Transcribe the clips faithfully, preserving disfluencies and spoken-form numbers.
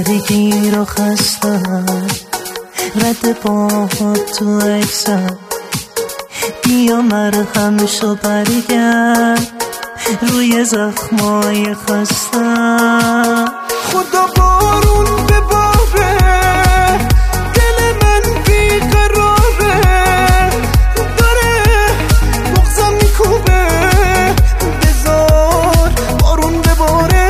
خستگی رو خستم، رد پاهات تو اکسم، بیا مرهمشو برگرد روی زخمای خستم. خدا بارون بباره، دل من بیقراره، داره بغضم میکوبه، بذار بارون بباره.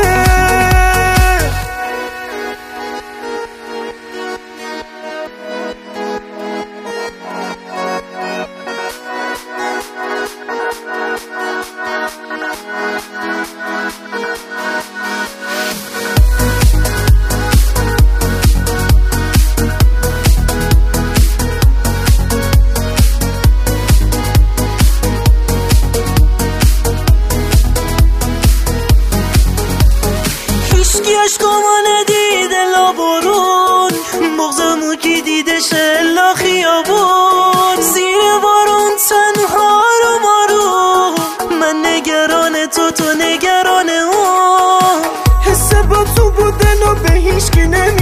هیچکی عشقامو ندیده لا برون، بغضمو کی دیده شلا خیابون، زیر بارون تنها رو مارون، من نگران تو تو نگران اون. حس با تو بودن و به هیچکی نمی